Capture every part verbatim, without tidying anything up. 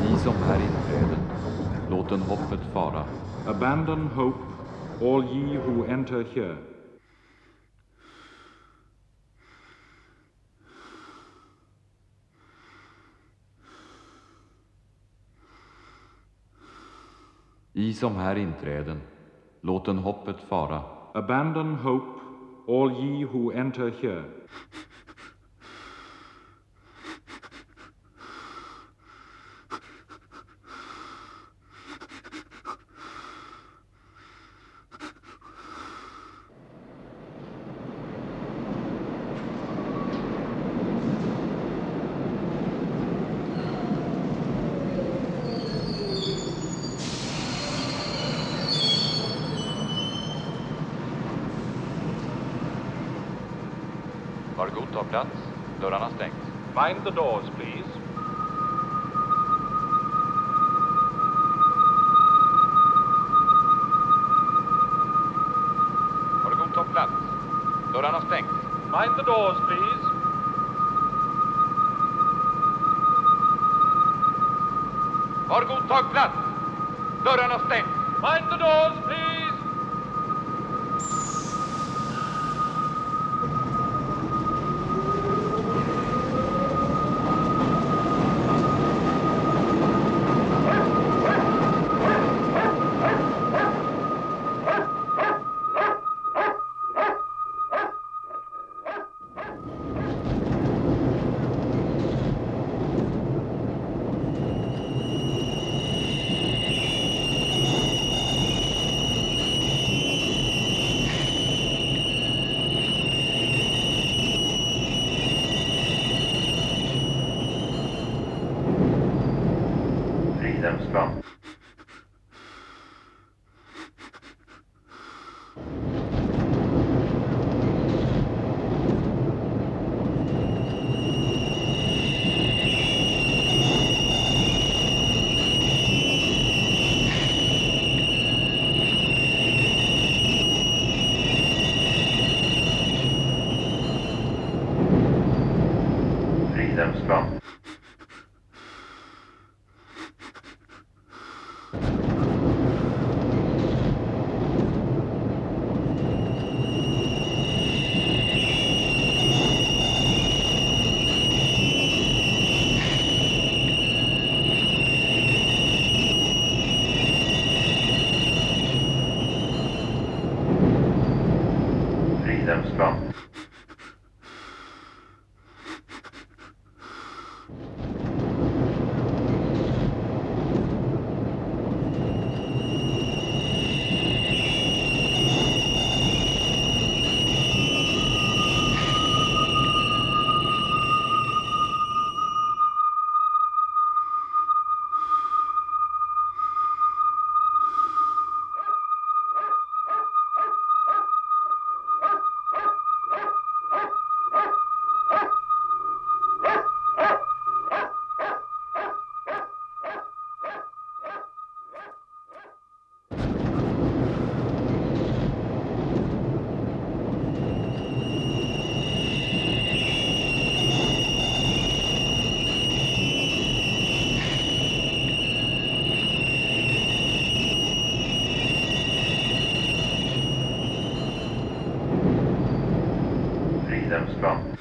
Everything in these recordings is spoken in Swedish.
Ni som här inträden, låten hoppet fara. Abandon hope, all ye who enter here. I som här inträden, låten hoppet fara. Abandon hope, all ye who enter here. Var god ta plats, dörrarna stängs. Mind the doors, please. Var god ta plats, dörrarna stängs. Mind the doors, please. Var god ta plats, dörrarna stängs. Mind the doors, please. Fridhemsplan. Fridhemsplan. Fridhemsplan. Fridhemsplan.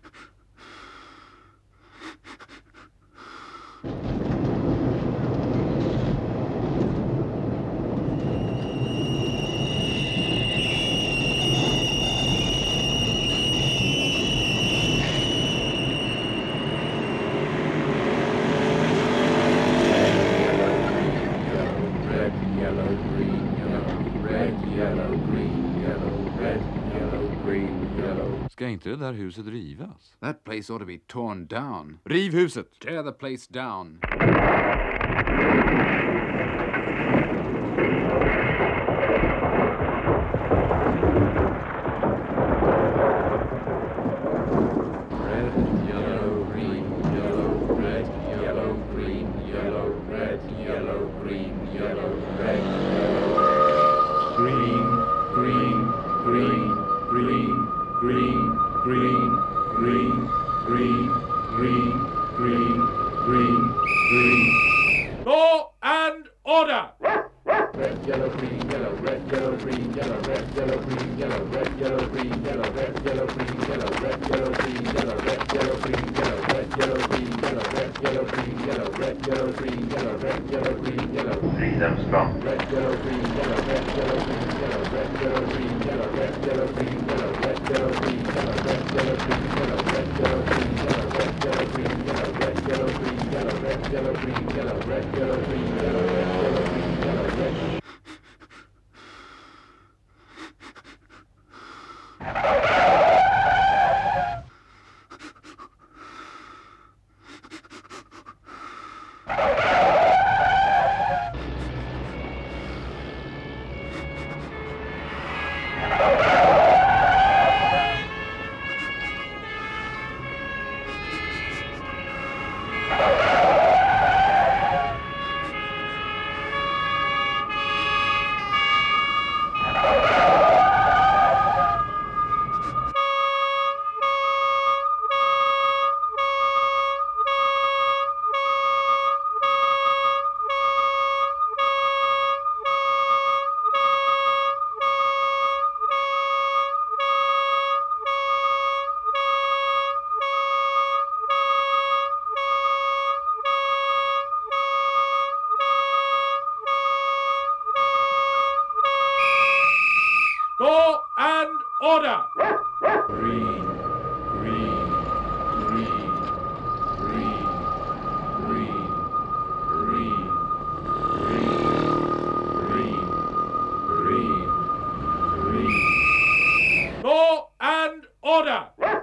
Ska inte det där huset rivas? That place ought to be torn down. Riv huset! Tear the place down. Red, yellow, green, yellow, red, yellow, green, yellow, red, yellow, green, yellow, red, yellow, green, green, green, green, green, green, green, green, green, green, green, green. order! Red, yellow, green, yellow, red, yellow, green, yellow, red, yellow, green, yellow, red, yellow, green, yellow, red, yellow, green, yellow, red, yellow, green, yellow, red, yellow, green, yellow, red, yellow, green, yellow, red, yellow, green, yellow, red, yellow, green, yellow, red, yellow, green, yellow. Fridhemsplan. Red, yellow, green, yellow, red, yellow, green, yellow, red, yellow, green, yellow, red, yellow, green, yellow, red, yellow, green, yellow, red, yellow, green, yellow, red, yellow, green, yellow, red, yellow, green, yellow, red, yellow, green, yellow, red, yellow, green, yellow, red, yellow, green, yellow, red, yellow, green, yellow, red. Law and order! Green, green, green, green, green, green, green, green, green, green. Law and order!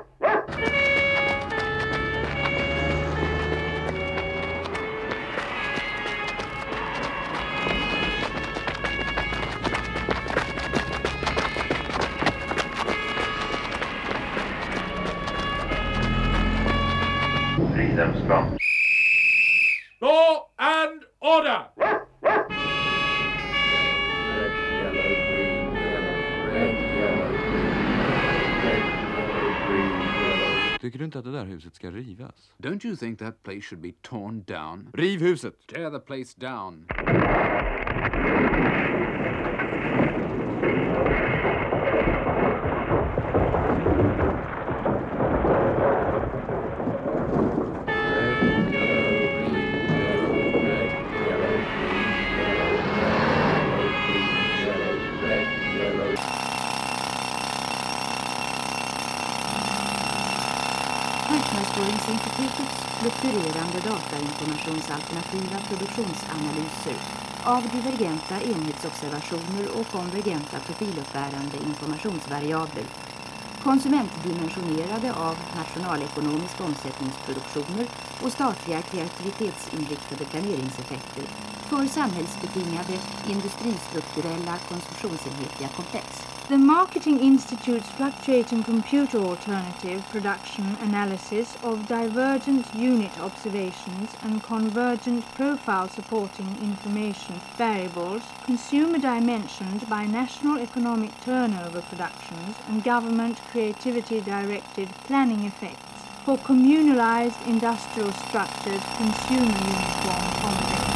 Fridhemsplan. Law and order! Red, yellow, green, yellow, red, yellow, green, red, yellow, green, yellow. Tycker du inte att det där huset ska rivas? Don't you think that place should be torn down? Riv huset! Tear the place down. Marknadsföringsinstitutets fluktuerande datainformationsalternativa produktionsanalyser av divergenta enhetsobservationer och konvergenta profiluppbärande informationsvariabler, konsumentdimensionerade av nationalekonomiska omsättningsproduktioner och statliga kreativitetsinriktade planeringseffekter för samhällsbetingade industristrukturella konsumtionsenhetliga komplex. The Marketing Institute's fluctuating computer alternative production analysis of divergent unit observations and convergent profile supporting information variables, consumer dimensioned by national economic turnover productions and government creativity directed planning effects for communalized industrial structured consumer uniform complex.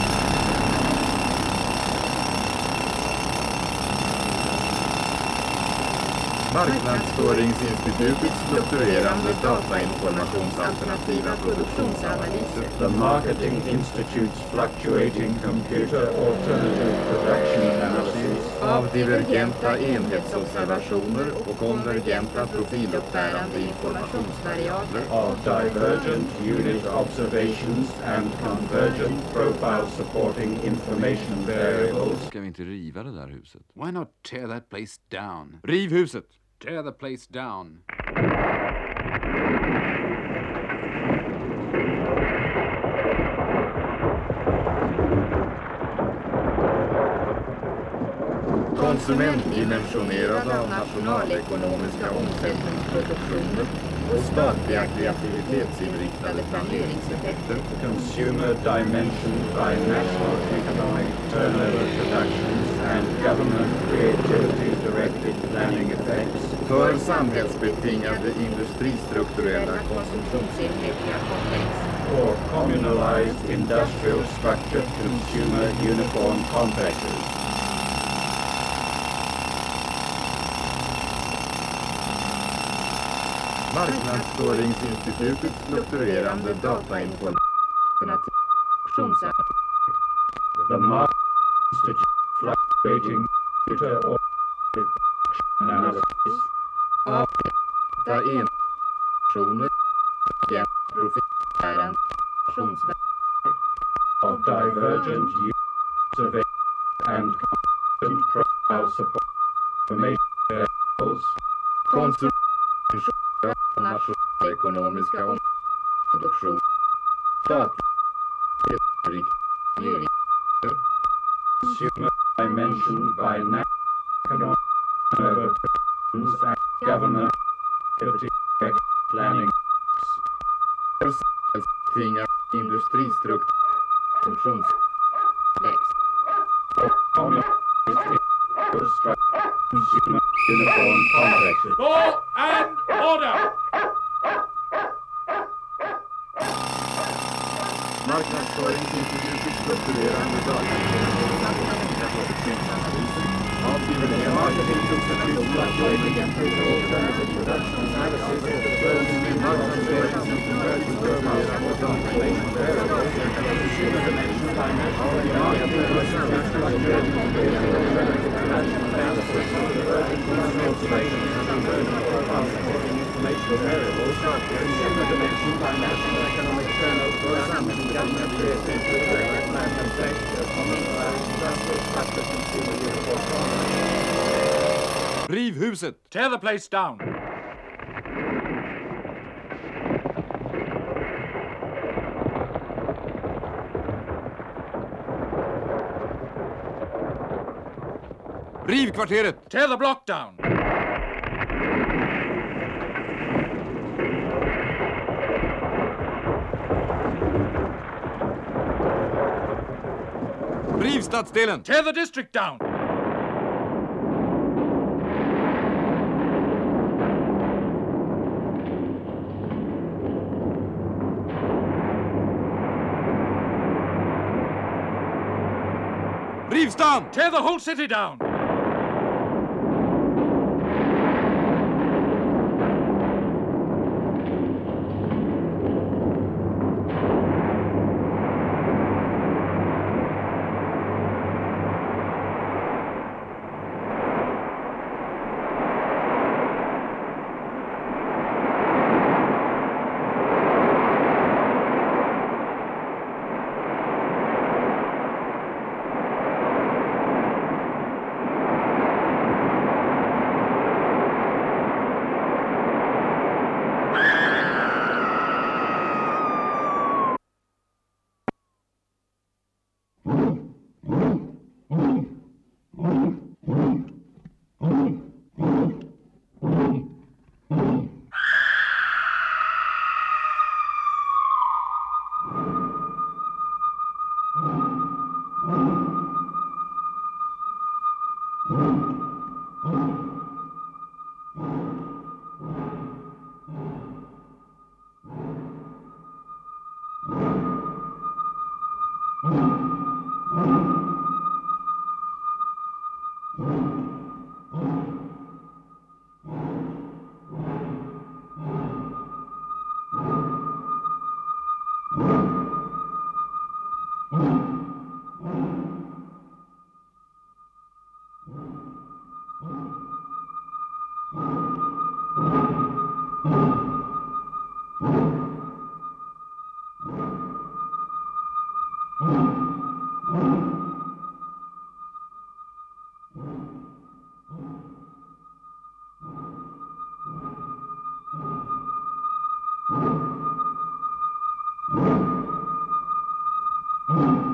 Marknadsföringsinstitutets fluktuerande datainformationsalternativa produktionsanalyser. The Marketing Institute's fluctuating computer alternative production analysis Av divergenta enhetsobservationer och konvergenta profiluppbärande informationsvariabler. of divergent unit observations and convergent profile supporting information variables. Ska vi inte riva det där huset? Why not tear that place down? Riv huset! Tear the place down. Konsumentdimensionerade av nationalekonomiska omsättningsproduktioner och statliga kreativitetsinriktade planeringseffekter. Consumer dimensioned by national economic turnover productions and government creativity directed planning effects. För samhällsbetingade industristrukturella konsumtionsenhetliga komplex. for communalized industrial structured consumer uniform complexes. Marknadsföringsinstitutets fluktuerande datainformation. The Market Institute fluctuating data or analysis Av data informationer jämnt profilärande informationsvärden of divergent use and content profile support information variables konsumtion av nationalekonomiska produktion statlig riktning consumer dimension by national economic over and government activity planning tvingar industristruktur funktionsväxt consumer uniform complexes. Law and order! Marknadsföringsinstitutets strukturerande datainformationsanalyser av diverse marketinginstitut fluctuating production analysis marknadsföringsinstitutets strukturerande Riv huset! Tear the place down! Riv kvarteret! Tear the block down! Riv stadsdelen! Tear the district down! Riv stan! Tear the whole city down! Mm-hmm.